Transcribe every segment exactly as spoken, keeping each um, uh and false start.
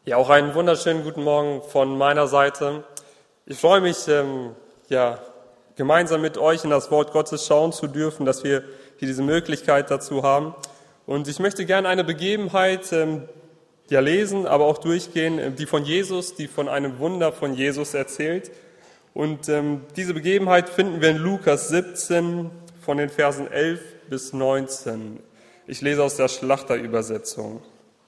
Ja, auch einen wunderschönen guten Morgen von meiner Seite. Ich freue mich, ähm, ja, gemeinsam mit euch in das Wort Gottes schauen zu dürfen, dass wir hier diese Möglichkeit dazu haben. Und ich möchte gerne eine Begebenheit ähm, ja, lesen, aber auch durchgehen, die von Jesus, die von einem Wunder von Jesus erzählt. Und ähm, diese Begebenheit finden wir in Lukas siebzehn von den Versen elf bis neunzehn. Ich lese aus der Schlachterübersetzung.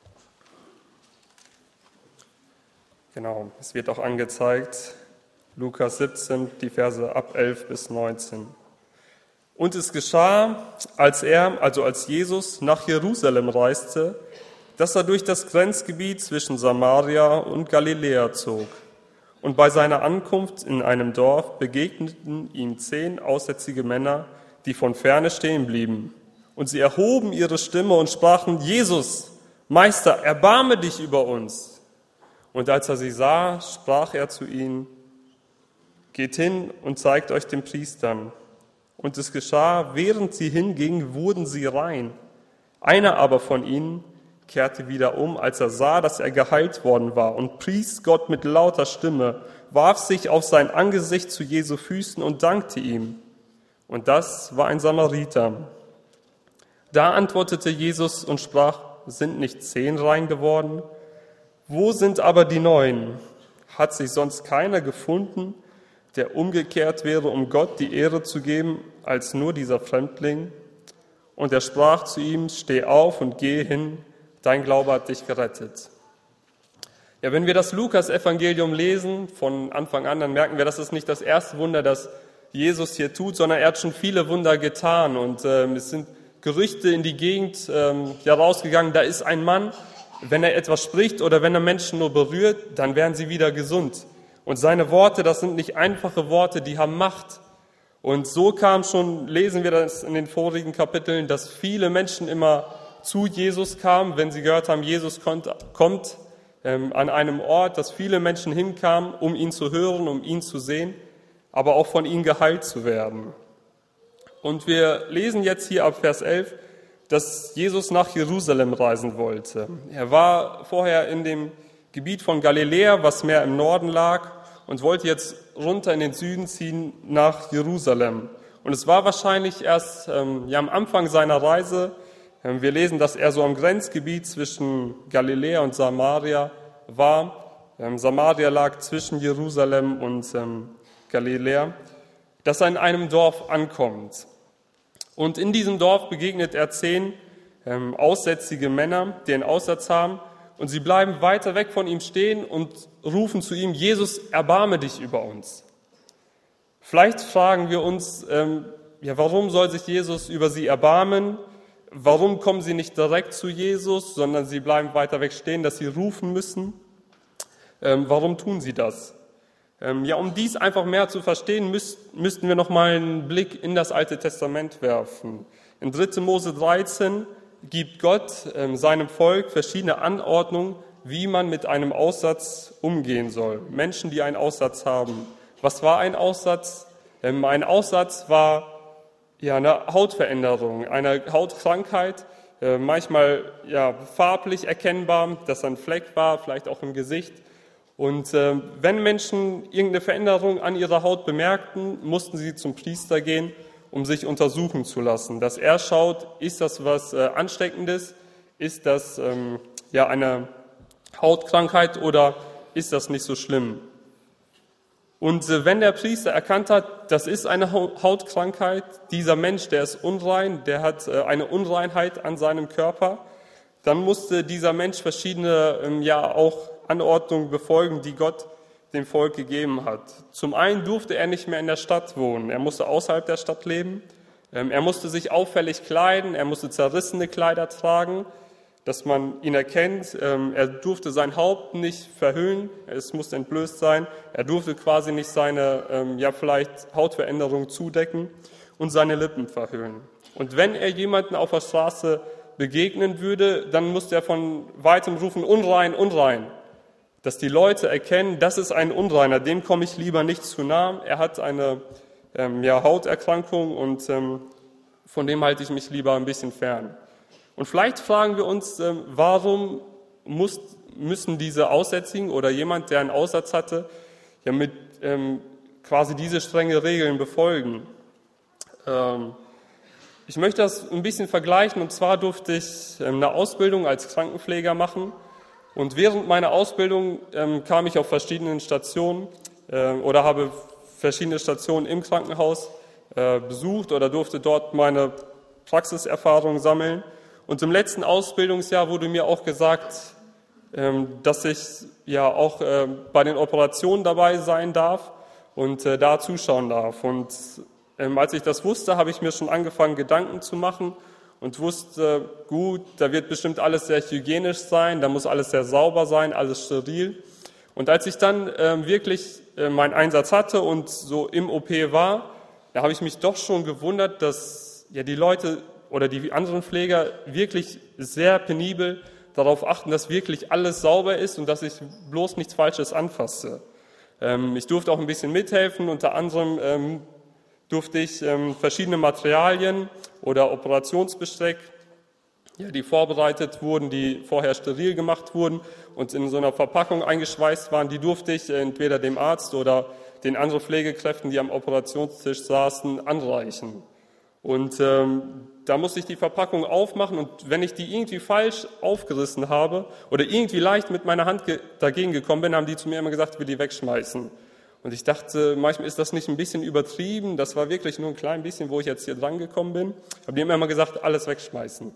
Genau, es wird auch angezeigt, Lukas siebzehn, die Verse ab elf bis neunzehn. Und es geschah, als er, also als Jesus, nach Jerusalem reiste, dass er durch das Grenzgebiet zwischen Samaria und Galiläa zog. Und bei seiner Ankunft in einem Dorf begegneten ihm zehn aussätzige Männer, die von ferne stehen blieben. Und sie erhoben ihre Stimme und sprachen: Jesus, Meister, erbarme dich über uns. Und als er sie sah, sprach er zu ihnen: Geht hin und zeigt euch den Priestern. Und es geschah, während sie hingingen, wurden sie rein. Einer aber von ihnen kehrte wieder um, als er sah, dass er geheilt worden war, und pries Gott mit lauter Stimme, warf sich auf sein Angesicht zu Jesu Füßen und dankte ihm. Und das war ein Samariter. Da antwortete Jesus und sprach: Sind nicht zehn rein geworden? Wo sind aber die neun? Hat sich sonst keiner gefunden, der umgekehrt wäre, um Gott die Ehre zu geben, als nur dieser Fremdling? Und er sprach zu ihm: Steh auf und geh hin, dein Glaube hat dich gerettet. Ja, wenn wir das Lukas-Evangelium lesen von Anfang an, dann merken wir, das ist nicht das erste Wunder, das Jesus hier tut, sondern er hat schon viele Wunder getan. Und ähm, es sind Gerüchte in die Gegend ähm, ja, rausgegangen, da ist ein Mann, wenn er etwas spricht oder wenn er Menschen nur berührt, dann werden sie wieder gesund. Und seine Worte, das sind nicht einfache Worte, die haben Macht. Und so kam schon, lesen wir das in den vorigen Kapiteln, dass viele Menschen immer zu Jesus kamen, wenn sie gehört haben, Jesus kommt, kommt ähm, an einem Ort, dass viele Menschen hinkamen, um ihn zu hören, um ihn zu sehen, aber auch von ihm geheilt zu werden. Und wir lesen jetzt hier ab Vers elf, dass Jesus nach Jerusalem reisen wollte. Er war vorher in dem Gebiet von Galiläa, was mehr im Norden lag, und wollte jetzt runter in den Süden ziehen nach Jerusalem. Und es war wahrscheinlich erst ähm, ja, am Anfang seiner Reise. Ähm, wir lesen, dass er so am Grenzgebiet zwischen Galiläa und Samaria war. Ähm, Samaria lag zwischen Jerusalem und ähm, Galiläa, dass er in einem Dorf ankommt. Und in diesem Dorf begegnet er zehn ähm, aussätzige Männer, die einen Aussatz haben. Und sie bleiben weiter weg von ihm stehen und rufen zu ihm: Jesus, erbarme dich über uns. Vielleicht fragen wir uns, ähm, ja, warum soll sich Jesus über sie erbarmen? Warum kommen sie nicht direkt zu Jesus, sondern sie bleiben weiter weg stehen, dass sie rufen müssen? Ähm, warum tun sie das? Ähm, ja, um dies einfach mehr zu verstehen, müsst, müssten wir noch mal einen Blick in das Alte Testament werfen. In dritter Mose dreizehn gibt Gott ähm, seinem Volk verschiedene Anordnungen, wie man mit einem Aussatz umgehen soll. Menschen, die einen Aussatz haben. Was war ein Aussatz? Ähm, ein Aussatz war ja eine Hautveränderung, eine Hautkrankheit, äh, manchmal ja farblich erkennbar, dass ein Fleck war, vielleicht auch im Gesicht. Und äh, wenn Menschen irgendeine Veränderung an ihrer Haut bemerkten, mussten sie zum Priester gehen, um sich untersuchen zu lassen. Dass er schaut, ist das was äh, Ansteckendes, ist das ähm, ja eine Hautkrankheit oder ist das nicht so schlimm? Und äh, wenn der Priester erkannt hat, das ist eine Hautkrankheit, dieser Mensch, der ist unrein, der hat äh, eine Unreinheit an seinem Körper, dann musste dieser Mensch verschiedene ähm, ja auch Anordnungen befolgen, die Gott dem Volk gegeben hat. Zum einen durfte er nicht mehr in der Stadt wohnen, er musste außerhalb der Stadt leben, er musste sich auffällig kleiden, er musste zerrissene Kleider tragen, dass man ihn erkennt, er durfte sein Haupt nicht verhüllen, es musste entblößt sein, er durfte quasi nicht seine, ja vielleicht Hautveränderung zudecken und seine Lippen verhüllen. Und wenn er jemanden auf der Straße begegnen würde, dann musste er von weitem rufen: Unrein, unrein. Dass die Leute erkennen, das ist ein Unreiner, dem komme ich lieber nicht zu nah. Er hat eine ähm, ja, Hauterkrankung und ähm, von dem halte ich mich lieber ein bisschen fern. Und vielleicht fragen wir uns, ähm, warum muss, müssen diese Aussätzigen oder jemand, der einen Aussatz hatte, ja mit ähm, quasi diese strenge Regeln befolgen. Ähm, ich möchte das ein bisschen vergleichen, und zwar durfte ich ähm, eine Ausbildung als Krankenpfleger machen, und während meiner Ausbildung ähm, kam ich auf verschiedenen Stationen äh, oder habe verschiedene Stationen im Krankenhaus äh, besucht oder durfte dort meine Praxiserfahrung sammeln. Und im letzten Ausbildungsjahr wurde mir auch gesagt, ähm, dass ich ja auch äh, bei den Operationen dabei sein darf und äh, da zuschauen darf. Und ähm, als ich das wusste, habe ich mir schon angefangen, Gedanken zu machen und wusste, gut, da wird bestimmt alles sehr hygienisch sein, da muss alles sehr sauber sein, alles steril. Und als ich dann äh, wirklich äh, meinen Einsatz hatte und so im O P war, da habe ich mich doch schon gewundert, dass ja die Leute oder die anderen Pfleger wirklich sehr penibel darauf achten, dass wirklich alles sauber ist und dass ich bloß nichts Falsches anfasse. Ähm, ich durfte auch ein bisschen mithelfen, unter anderem ähm, durfte ich ähm, verschiedene Materialien oder Operationsbesteck, ja, die vorbereitet wurden, die vorher steril gemacht wurden und in so einer Verpackung eingeschweißt waren, die durfte ich entweder dem Arzt oder den anderen Pflegekräften, die am Operationstisch saßen, anreichen. Und ähm, da musste ich die Verpackung aufmachen, und wenn ich die irgendwie falsch aufgerissen habe oder irgendwie leicht mit meiner Hand ge- dagegen gekommen bin, haben die zu mir immer gesagt, ich will die wegschmeißen. Und ich dachte, manchmal ist das nicht ein bisschen übertrieben, das war wirklich nur ein klein bisschen, wo ich jetzt hier dran gekommen bin. Aber die haben immer gesagt, alles wegschmeißen.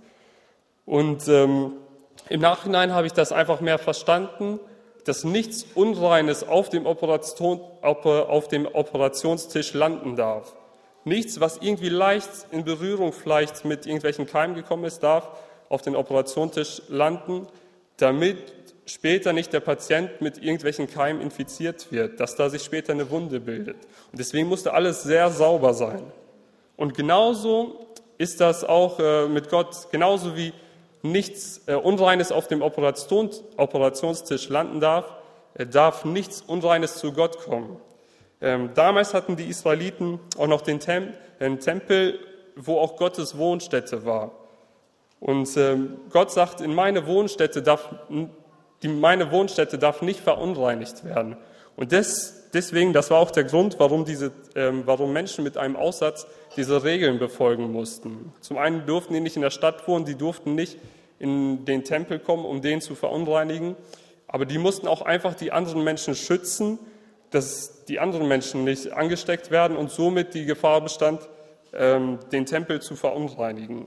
Und ähm, im Nachhinein habe ich das einfach mehr verstanden, dass nichts Unreines auf dem, Operation, auf dem Operationstisch landen darf. Nichts, was irgendwie leicht in Berührung vielleicht mit irgendwelchen Keimen gekommen ist, darf auf den Operationstisch landen, damit später nicht der Patient mit irgendwelchen Keimen infiziert wird, dass da sich später eine Wunde bildet. Und deswegen musste alles sehr sauber sein. Und genauso ist das auch äh, mit Gott, genauso wie nichts äh, Unreines auf dem Operation, Operationstisch landen darf, äh, darf nichts Unreines zu Gott kommen. Ähm, damals hatten die Israeliten auch noch den Tem- einen Tempel, wo auch Gottes Wohnstätte war. Und ähm, Gott sagt, in meine Wohnstätte darf, die, meine Wohnstätte darf nicht verunreinigt werden. Und des, deswegen, das war auch der Grund, warum, diese, ähm, warum Menschen mit einem Aussatz diese Regeln befolgen mussten. Zum einen durften die nicht in der Stadt wohnen, die durften nicht in den Tempel kommen, um den zu verunreinigen, aber die mussten auch einfach die anderen Menschen schützen, dass die anderen Menschen nicht angesteckt werden und somit die Gefahr bestand, ähm, den Tempel zu verunreinigen.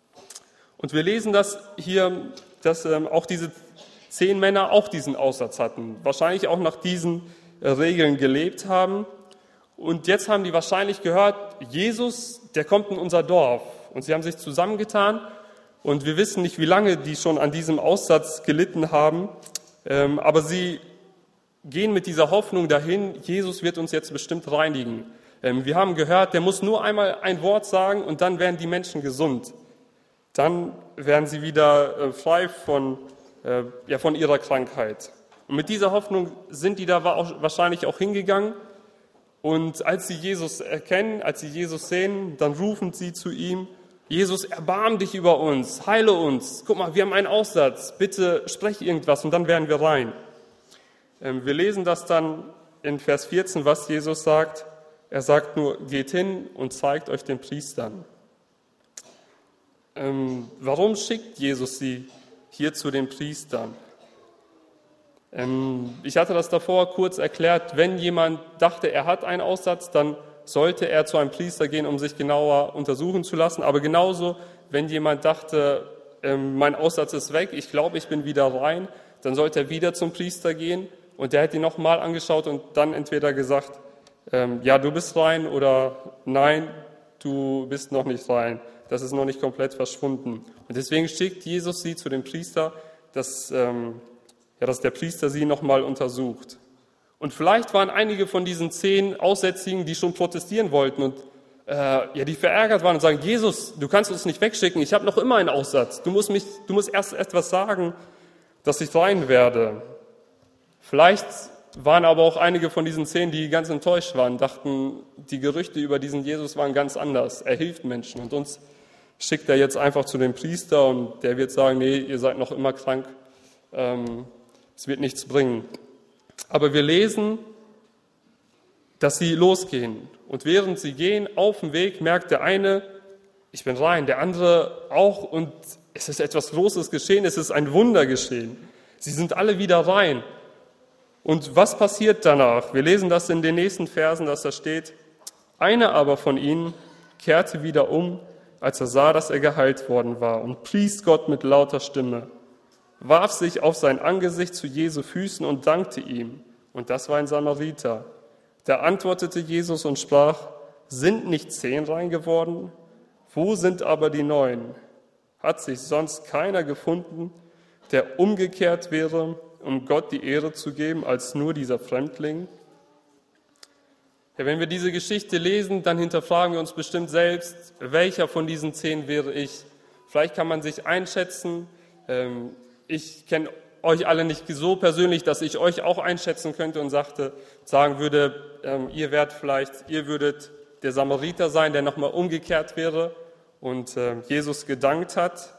Und wir lesen das hier, dass ähm, auch diese zehn Männer auch diesen Aussatz hatten, wahrscheinlich auch nach diesen äh, Regeln gelebt haben. Und jetzt haben die wahrscheinlich gehört, Jesus, der kommt in unser Dorf. Und sie haben sich zusammengetan, und wir wissen nicht, wie lange die schon an diesem Aussatz gelitten haben, ähm, aber sie gehen mit dieser Hoffnung dahin, Jesus wird uns jetzt bestimmt reinigen. Ähm, wir haben gehört, der muss nur einmal ein Wort sagen und dann werden die Menschen gesund. Dann werden sie wieder äh, frei von, äh, ja, von ihrer Krankheit. Und mit dieser Hoffnung sind die da auch, wahrscheinlich auch hingegangen. Und als sie Jesus erkennen, als sie Jesus sehen, dann rufen sie zu ihm, Jesus, erbarm dich über uns, heile uns. Guck mal, wir haben einen Aussatz, bitte sprech irgendwas und dann werden wir rein. Wir lesen das dann in Vers vierzehn, was Jesus sagt. Er sagt nur, geht hin und zeigt euch den Priestern. Ähm, warum schickt Jesus sie hier zu den Priestern? Ähm, ich hatte das davor kurz erklärt, wenn jemand dachte, er hat einen Aussatz, dann sollte er zu einem Priester gehen, um sich genauer untersuchen zu lassen. Aber genauso, wenn jemand dachte, ähm, mein Aussatz ist weg, ich glaube, ich bin wieder rein, dann sollte er wieder zum Priester gehen. Und der hat ihn nochmal angeschaut und dann entweder gesagt, ähm, ja, du bist rein, oder nein, du bist noch nicht rein. Das ist noch nicht komplett verschwunden. Und deswegen schickt Jesus sie zu dem Priester, dass, ähm, ja, dass der Priester sie nochmal untersucht. Und vielleicht waren einige von diesen zehn Aussätzigen, die schon protestieren wollten und äh, ja, die verärgert waren und sagen, Jesus, du kannst uns nicht wegschicken, ich habe noch immer einen Aussatz. Du musst, mich, du musst erst etwas sagen, dass ich rein werde. Vielleicht waren aber auch einige von diesen zehn, die ganz enttäuscht waren, dachten, die Gerüchte über diesen Jesus waren ganz anders. Er hilft Menschen und uns schickt er jetzt einfach zu dem Priester und der wird sagen, nee, ihr seid noch immer krank. Ähm, es wird nichts bringen. Aber wir lesen, dass sie losgehen. Und während sie gehen, auf dem Weg, merkt der eine, ich bin rein, der andere auch. Und es ist etwas Großes geschehen, es ist ein Wunder geschehen. Sie sind alle wieder rein. Und was passiert danach? Wir lesen das in den nächsten Versen, dass da steht, einer aber von ihnen kehrte wieder um, als er sah, dass er geheilt worden war, und pries Gott mit lauter Stimme, warf sich auf sein Angesicht zu Jesu Füßen und dankte ihm. Und das war ein Samariter. Da antwortete Jesus und sprach, sind nicht zehn rein geworden? Wo sind aber die neun? Hat sich sonst keiner gefunden, der umgekehrt wäre, um Gott die Ehre zu geben, als nur dieser Fremdling? Ja, wenn wir diese Geschichte lesen, dann hinterfragen wir uns bestimmt selbst, welcher von diesen zehn wäre ich? Vielleicht kann man sich einschätzen. Ich kenne euch alle nicht so persönlich, dass ich euch auch einschätzen könnte und sagte, sagen würde, ihr wärt vielleicht, ihr würdet der Samariter sein, der nochmal umgekehrt wäre und Jesus gedankt hat.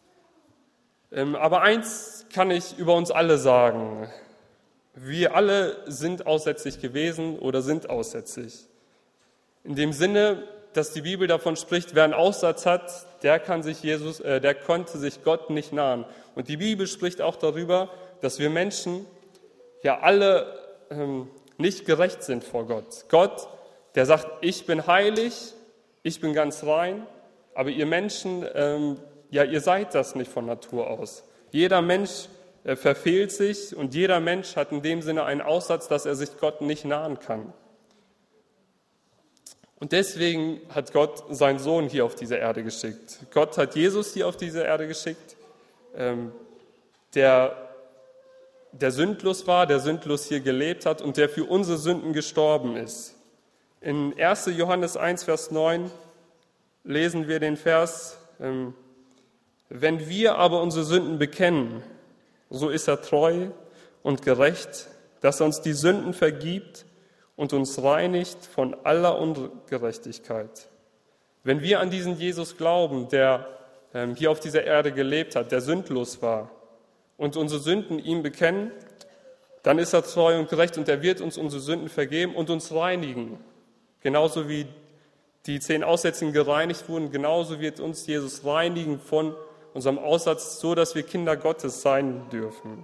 Aber eins kann ich über uns alle sagen. Wir alle sind aussätzlich gewesen oder sind aussätzlich. In dem Sinne, dass die Bibel davon spricht, wer einen Aussatz hat, der kann sich Jesus, äh, der konnte sich Gott nicht nahen. Und die Bibel spricht auch darüber, dass wir Menschen ja alle ähm, nicht gerecht sind vor Gott. Gott, der sagt, ich bin heilig, ich bin ganz rein, aber ihr Menschen, ähm, ja, ihr seid das nicht von Natur aus. Jeder Mensch äh, verfehlt sich und jeder Mensch hat in dem Sinne einen Aussatz, dass er sich Gott nicht nahen kann. Und deswegen hat Gott seinen Sohn hier auf diese Erde geschickt. Gott hat Jesus hier auf diese Erde geschickt, ähm, der, der sündlos war, der sündlos hier gelebt hat und der für unsere Sünden gestorben ist. In erster Johannes eins, Vers neun lesen wir den Vers, ähm, wenn wir aber unsere Sünden bekennen, so ist er treu und gerecht, dass er uns die Sünden vergibt und uns reinigt von aller Ungerechtigkeit. Wenn wir an diesen Jesus glauben, der ähm, hier auf dieser Erde gelebt hat, der sündlos war, und unsere Sünden ihm bekennen, dann ist er treu und gerecht und er wird uns unsere Sünden vergeben und uns reinigen. Genauso wie die zehn Aussätzigen gereinigt wurden, genauso wird uns Jesus reinigen von unserem Aussatz, so dass wir Kinder Gottes sein dürfen.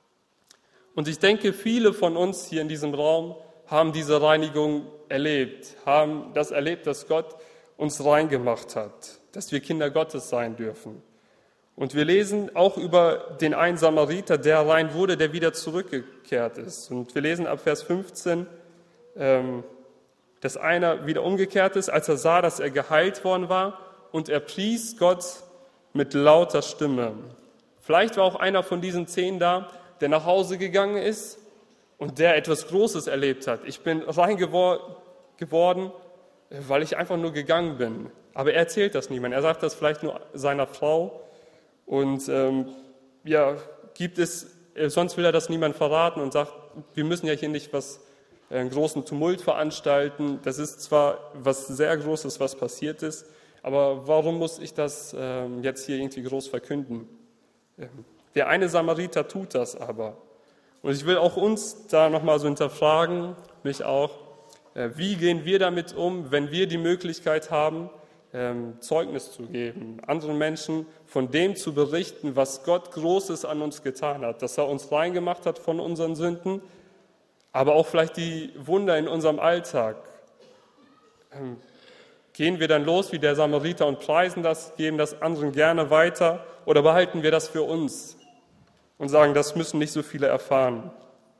Und ich denke, viele von uns hier in diesem Raum haben diese Reinigung erlebt, haben das erlebt, dass Gott uns rein gemacht hat, dass wir Kinder Gottes sein dürfen. Und wir lesen auch über den einen Samariter, der rein wurde, der wieder zurückgekehrt ist. Und wir lesen ab Vers fünfzehn, ähm, dass einer wieder umgekehrt ist, als er sah, dass er geheilt worden war, und er pries Gott mit lauter Stimme. Vielleicht war auch einer von diesen zehn da, der nach Hause gegangen ist und der etwas Großes erlebt hat. Ich bin rein gewor- geworden, weil ich einfach nur gegangen bin. Aber er erzählt das niemand. Er sagt das vielleicht nur seiner Frau. Und ähm, ja, gibt es, sonst will er das niemand verraten und sagt, wir müssen ja hier nicht was, äh, einen großen Tumult veranstalten. Das ist zwar was sehr Großes, was passiert ist, aber warum muss ich das ähm, jetzt hier irgendwie groß verkünden? Ähm, der eine Samariter tut das aber. Und ich will auch uns da nochmal so hinterfragen, mich auch, äh, wie gehen wir damit um, wenn wir die Möglichkeit haben, ähm, Zeugnis zu geben, anderen Menschen von dem zu berichten, was Gott Großes an uns getan hat, dass er uns reingemacht hat von unseren Sünden, aber auch vielleicht die Wunder in unserem Alltag. Ähm, gehen wir dann los wie der Samariter und preisen das, geben das anderen gerne weiter, oder behalten wir das für uns und sagen, das müssen nicht so viele erfahren?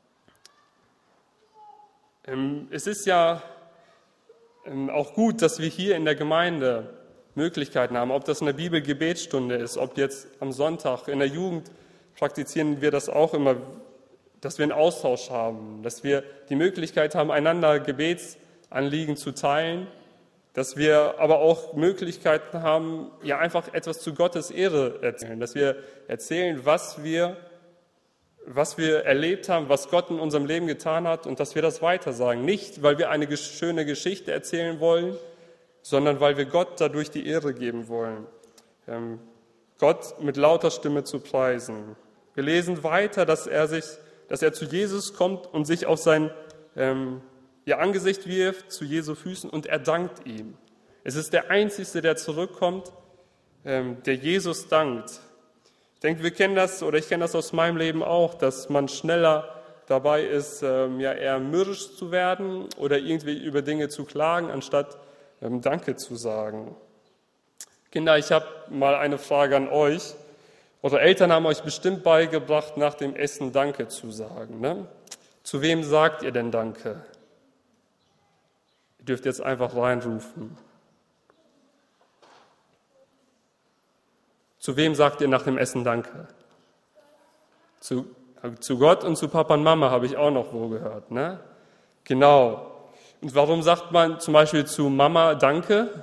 Es ist ja auch gut, dass wir hier in der Gemeinde Möglichkeiten haben, ob das in der Bibel Gebetsstunde ist, ob jetzt am Sonntag in der Jugend praktizieren wir das auch immer, dass wir einen Austausch haben, dass wir die Möglichkeit haben, einander Gebetsanliegen zu teilen, dass wir aber auch Möglichkeiten haben, ja einfach etwas zu Gottes Ehre erzählen, dass wir erzählen, was wir, was wir erlebt haben, was Gott in unserem Leben getan hat und dass wir das weitersagen. Nicht, weil wir eine schöne Geschichte erzählen wollen, sondern weil wir Gott dadurch die Ehre geben wollen, Gott mit lauter Stimme zu preisen. Wir lesen weiter, dass er, sich, dass er zu Jesus kommt und sich auf sein ähm, ihr Angesicht wirft, zu Jesu Füßen und er dankt ihm. Es ist der Einzige, der zurückkommt, ähm, der Jesus dankt. Ich denke, wir kennen das, oder ich kenne das aus meinem Leben auch, dass man schneller dabei ist, ähm, ja eher mürrisch zu werden oder irgendwie über Dinge zu klagen, anstatt ähm, Danke zu sagen. Kinder, ich habe mal eine Frage an euch. Eure Eltern haben euch bestimmt beigebracht, nach dem Essen Danke zu sagen. Ne? Zu wem sagt ihr denn Danke? Ihr dürft jetzt einfach reinrufen. Zu wem sagt ihr nach dem Essen Danke? Zu, zu Gott und zu Papa und Mama habe ich auch noch wo gehört. Ne? Genau. Und warum sagt man zum Beispiel zu Mama Danke?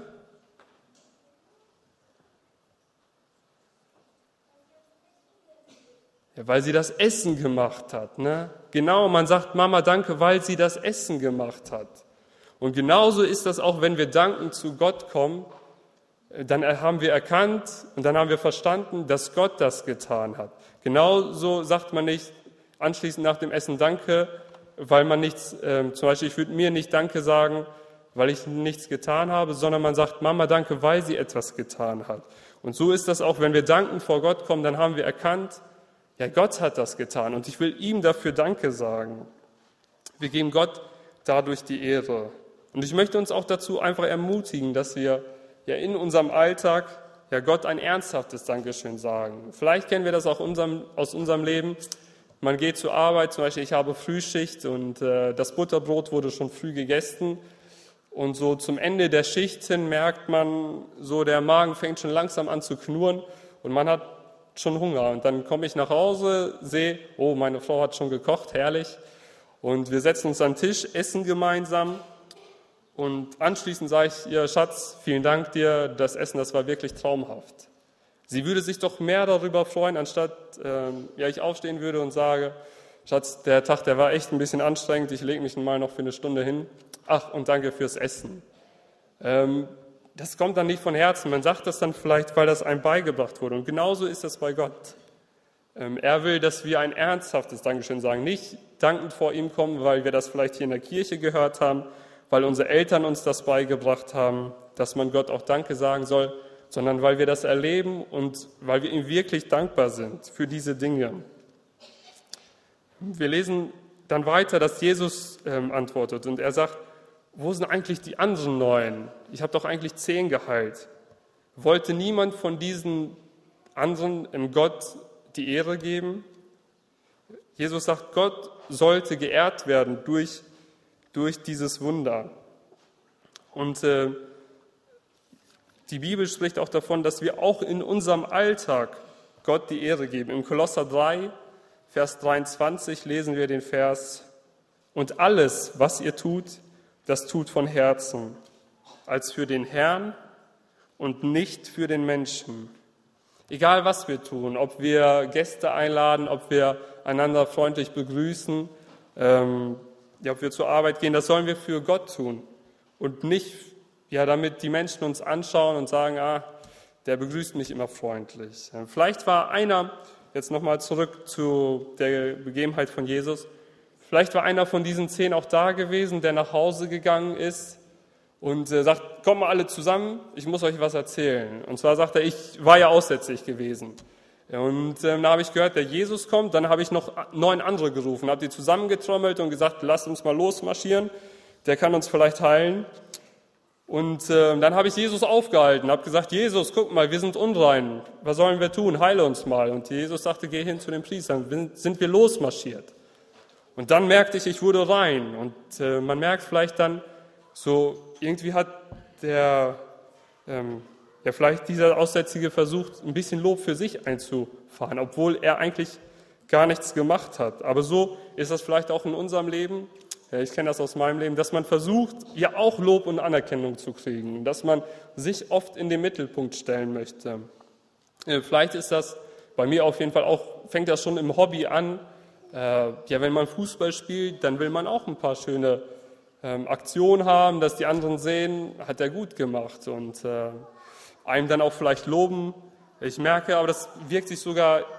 Ja, weil sie das Essen gemacht hat. Ne? Genau, man sagt Mama Danke, weil sie das Essen gemacht hat. Und genauso ist das auch, wenn wir dankend zu Gott kommen, dann haben wir erkannt und dann haben wir verstanden, dass Gott das getan hat. Genauso sagt man nicht anschließend nach dem Essen Danke, weil man nichts, äh, zum Beispiel ich würde mir nicht Danke sagen, weil ich nichts getan habe, sondern man sagt Mama Danke, weil sie etwas getan hat. Und so ist das auch, wenn wir dankend vor Gott kommen, dann haben wir erkannt, ja, Gott hat das getan und ich will ihm dafür Danke sagen. Wir geben Gott dadurch die Ehre. Und ich möchte uns auch dazu einfach ermutigen, dass wir ja in unserem Alltag ja Gott ein ernsthaftes Dankeschön sagen. Vielleicht kennen wir das auch unserem, aus unserem Leben. Man geht zur Arbeit, zum Beispiel ich habe Frühschicht und äh, das Butterbrot wurde schon früh gegessen. Und so zum Ende der Schicht hin merkt man, so der Magen fängt schon langsam an zu knurren und man hat schon Hunger. Und dann komme ich nach Hause, sehe, oh, meine Frau hat schon gekocht, herrlich. Und wir setzen uns an den Tisch, essen gemeinsam. Und anschließend sage ich ihr, Schatz, vielen Dank dir, das Essen, das war wirklich traumhaft. Sie würde sich doch mehr darüber freuen, anstatt ähm, ja, ich aufstehen würde und sage, Schatz, der Tag, der war echt ein bisschen anstrengend, ich lege mich mal noch für eine Stunde hin. Ach, und danke fürs Essen. Ähm, das kommt dann nicht von Herzen, man sagt das dann vielleicht, weil das einem beigebracht wurde. Und genauso ist das bei Gott. Ähm, er will, dass wir ein ernsthaftes Dankeschön sagen, nicht dankend vor ihm kommen, weil wir das vielleicht hier in der Kirche gehört haben, weil unsere Eltern uns das beigebracht haben, dass man Gott auch Danke sagen soll, sondern weil wir das erleben und weil wir ihm wirklich dankbar sind für diese Dinge. Wir lesen dann weiter, dass Jesus ähm, antwortet und er sagt, wo sind eigentlich die anderen neun? Ich habe doch eigentlich zehn geheilt. Wollte niemand von diesen anderen im Gott die Ehre geben? Jesus sagt, Gott sollte geehrt werden durch durch dieses Wunder. Und äh, die Bibel spricht auch davon, dass wir auch in unserem Alltag Gott die Ehre geben. Im Kolosser drei, Vers dreiundzwanzig lesen wir den Vers, und alles, was ihr tut, das tut von Herzen, als für den Herrn und nicht für den Menschen. Egal was wir tun, ob wir Gäste einladen, ob wir einander freundlich begrüßen, ähm, ja, ob wir zur Arbeit gehen, das sollen wir für Gott tun und nicht, ja, damit die Menschen uns anschauen und sagen, ah, der begrüßt mich immer freundlich. Vielleicht war einer, jetzt nochmal zurück zu der Begebenheit von Jesus, vielleicht war einer von diesen zehn auch da gewesen, der nach Hause gegangen ist und äh, sagt, kommt mal alle zusammen, ich muss euch was erzählen. Und zwar sagt er, ich war ja aussätzlich gewesen. Und ähm, da habe ich gehört, der Jesus kommt, dann habe ich noch neun andere gerufen, habe die zusammengetrommelt und gesagt, lasst uns mal losmarschieren, der kann uns vielleicht heilen. Und ähm, dann habe ich Jesus aufgehalten, habe gesagt, Jesus, guck mal, wir sind unrein, was sollen wir tun, heile uns mal. Und Jesus sagte, geh hin zu den Priestern, sind wir losmarschiert. Und dann merkte ich, ich wurde rein. Und äh, man merkt vielleicht dann, so irgendwie hat der... Ähm, ja, vielleicht dieser Aussätzige versucht, ein bisschen Lob für sich einzufahren, obwohl er eigentlich gar nichts gemacht hat. Aber so ist das vielleicht auch in unserem Leben, ja, ich kenne das aus meinem Leben, dass man versucht, ja auch Lob und Anerkennung zu kriegen, dass man sich oft in den Mittelpunkt stellen möchte. Ja, vielleicht ist das bei mir auf jeden Fall auch, fängt das schon im Hobby an. Äh, ja, wenn man Fußball spielt, dann will man auch ein paar schöne ähm, Aktionen haben, dass die anderen sehen, hat er gut gemacht und äh, einem dann auch vielleicht loben. Ich merke, aber das wirkt sich sogar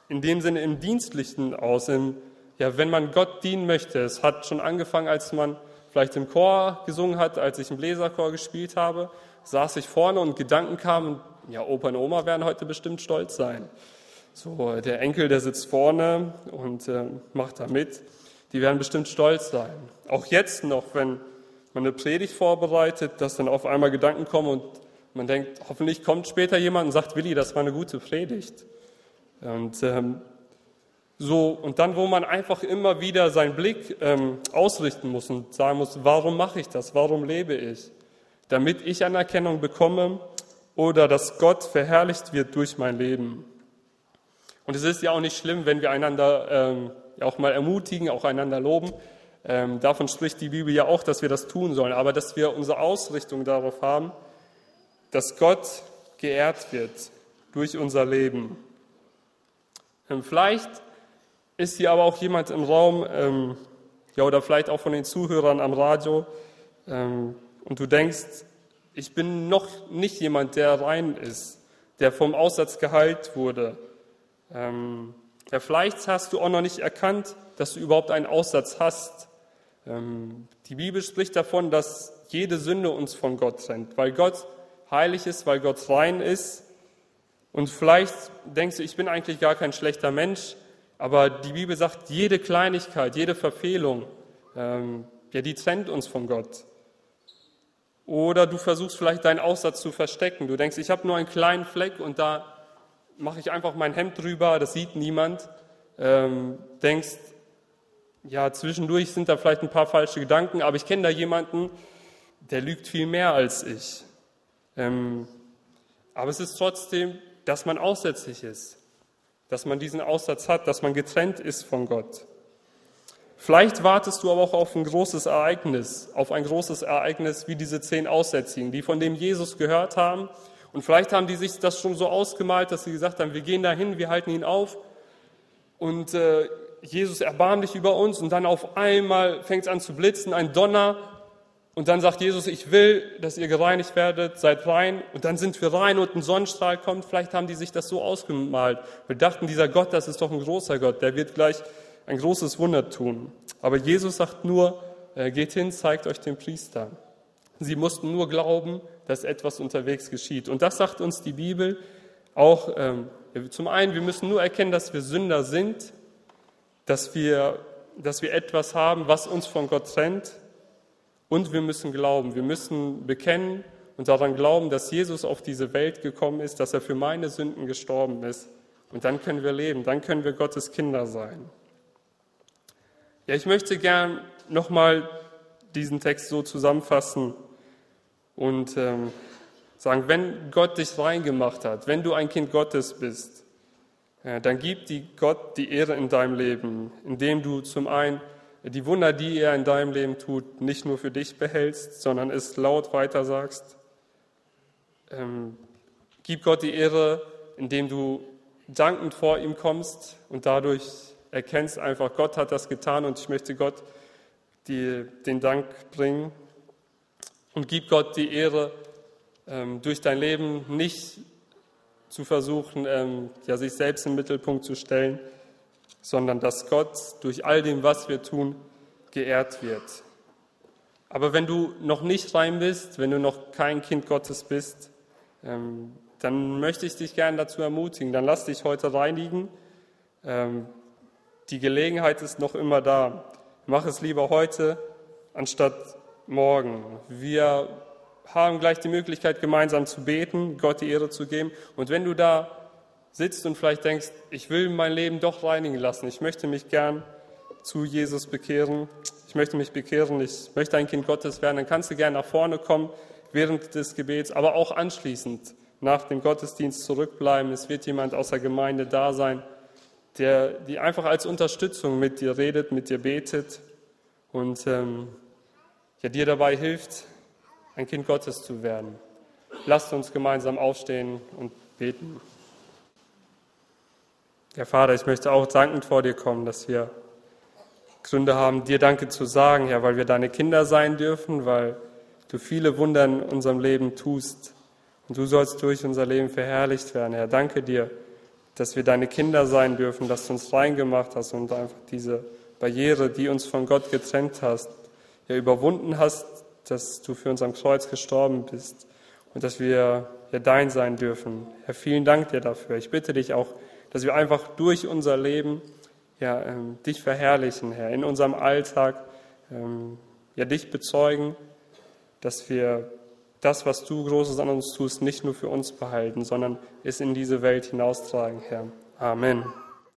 in dem Sinne im Dienstlichen aus, im, ja, wenn man Gott dienen möchte. Es hat schon angefangen, als man vielleicht im Chor gesungen hat, als ich im Bläserchor gespielt habe, saß ich vorne und Gedanken kamen, ja, Opa und Oma werden heute bestimmt stolz sein. So, der Enkel, der sitzt vorne und äh, macht da mit, die werden bestimmt stolz sein. Auch jetzt noch, wenn man eine Predigt vorbereitet, dass dann auf einmal Gedanken kommen und man denkt, hoffentlich kommt später jemand und sagt, Willi, das war eine gute Predigt. Und ähm, so, und dann, wo man einfach immer wieder seinen Blick ähm, ausrichten muss und sagen muss, warum mache ich das, warum lebe ich? Damit ich Anerkennung bekomme oder dass Gott verherrlicht wird durch mein Leben. Und es ist ja auch nicht schlimm, wenn wir einander ähm, auch mal ermutigen, auch einander loben. Ähm, davon spricht die Bibel ja auch, dass wir das tun sollen, aber dass wir unsere Ausrichtung darauf haben, dass Gott geehrt wird durch unser Leben. Ähm, vielleicht ist hier aber auch jemand im Raum, ähm, ja, oder vielleicht auch von den Zuhörern am Radio, ähm, und du denkst, ich bin noch nicht jemand, der rein ist, der vom Aussatz geheilt wurde. Ähm, ja, vielleicht hast du auch noch nicht erkannt, dass du überhaupt einen Aussatz hast. Ähm, die Bibel spricht davon, dass jede Sünde uns von Gott trennt, weil Gott heilig ist, weil Gott rein ist. Und vielleicht denkst du, ich bin eigentlich gar kein schlechter Mensch, aber die Bibel sagt, jede Kleinigkeit, jede Verfehlung, ähm, ja, die trennt uns von Gott. Oder du versuchst vielleicht deinen Aussatz zu verstecken. Du denkst, ich habe nur einen kleinen Fleck und da mache ich einfach mein Hemd drüber, das sieht niemand. Ähm, denkst, ja, zwischendurch sind da vielleicht ein paar falsche Gedanken, aber ich kenne da jemanden, der lügt viel mehr als ich. Ähm, aber es ist trotzdem, dass man aussätzlich ist, dass man diesen Aussatz hat, dass man getrennt ist von Gott. Vielleicht wartest du aber auch auf ein großes Ereignis, auf ein großes Ereignis wie diese zehn Aussätzigen, die von dem Jesus gehört haben. Und vielleicht haben die sich das schon so ausgemalt, dass sie gesagt haben, wir gehen dahin, wir halten ihn auf und äh, Jesus erbarmt dich über uns. Und dann auf einmal fängt es an zu blitzen, ein Donner. Und dann sagt Jesus, ich will, dass ihr gereinigt werdet, seid rein. Und dann sind wir rein und ein Sonnenstrahl kommt. Vielleicht haben die sich das so ausgemalt. Wir dachten, dieser Gott, das ist doch ein großer Gott, der wird gleich ein großes Wunder tun. Aber Jesus sagt nur, äh, geht hin, zeigt euch den Priester. Sie mussten nur glauben, dass etwas unterwegs geschieht. Und das sagt uns die Bibel auch. Ähm, zum einen, wir müssen nur erkennen, dass wir Sünder sind, dass wir, dass wir etwas haben, was uns von Gott trennt. Und wir müssen glauben, wir müssen bekennen und daran glauben, dass Jesus auf diese Welt gekommen ist, dass er für meine Sünden gestorben ist. Und dann können wir leben, dann können wir Gottes Kinder sein. Ja, ich möchte gern nochmal diesen Text so zusammenfassen und ähm, sagen, wenn Gott dich reingemacht hat, wenn du ein Kind Gottes bist, äh, dann gib die Gott die Ehre in deinem Leben, indem du zum einen die Wunder, die er in deinem Leben tut, nicht nur für dich behältst, sondern es laut weitersagst. Ähm, gib Gott die Ehre, indem du dankend vor ihm kommst und dadurch erkennst einfach, Gott hat das getan und ich möchte Gott die, den Dank bringen. Und gib Gott die Ehre, ähm, durch dein Leben nicht zu versuchen, ähm, ja, sich selbst im Mittelpunkt zu stellen, sondern dass Gott durch all dem, was wir tun, geehrt wird. Aber wenn du noch nicht rein bist, wenn du noch kein Kind Gottes bist, ähm, dann möchte ich dich gerne dazu ermutigen, dann lass dich heute reinigen. Ähm, die Gelegenheit ist noch immer da. Mach es lieber heute, anstatt morgen. Wir haben gleich die Möglichkeit, gemeinsam zu beten, Gott die Ehre zu geben. Und wenn du da sitzt und vielleicht denkst, ich will mein Leben doch reinigen lassen, ich möchte mich gern zu Jesus bekehren, ich möchte mich bekehren, ich möchte ein Kind Gottes werden, dann kannst du gerne nach vorne kommen während des Gebets, aber auch anschließend nach dem Gottesdienst zurückbleiben. Es wird jemand aus der Gemeinde da sein, der die einfach als Unterstützung mit dir redet, mit dir betet und ähm, ja, dir dabei hilft, ein Kind Gottes zu werden. Lasst uns gemeinsam aufstehen und beten. Ja, Vater, ich möchte auch dankend vor dir kommen, dass wir Gründe haben, dir Danke zu sagen, Herr, weil wir deine Kinder sein dürfen, weil du viele Wunder in unserem Leben tust und du sollst durch unser Leben verherrlicht werden. Herr, danke dir, dass wir deine Kinder sein dürfen, dass du uns reingemacht hast und einfach diese Barriere, die uns von Gott getrennt hast, ja überwunden hast, dass du für uns am Kreuz gestorben bist und dass wir ja dein sein dürfen. Herr, vielen Dank dir dafür. Ich bitte dich auch, dass wir einfach durch unser Leben ja, ähm, dich verherrlichen, Herr, in unserem Alltag ähm, ja, dich bezeugen, dass wir das, was du Großes an uns tust, nicht nur für uns behalten, sondern es in diese Welt hinaustragen, Herr. Amen.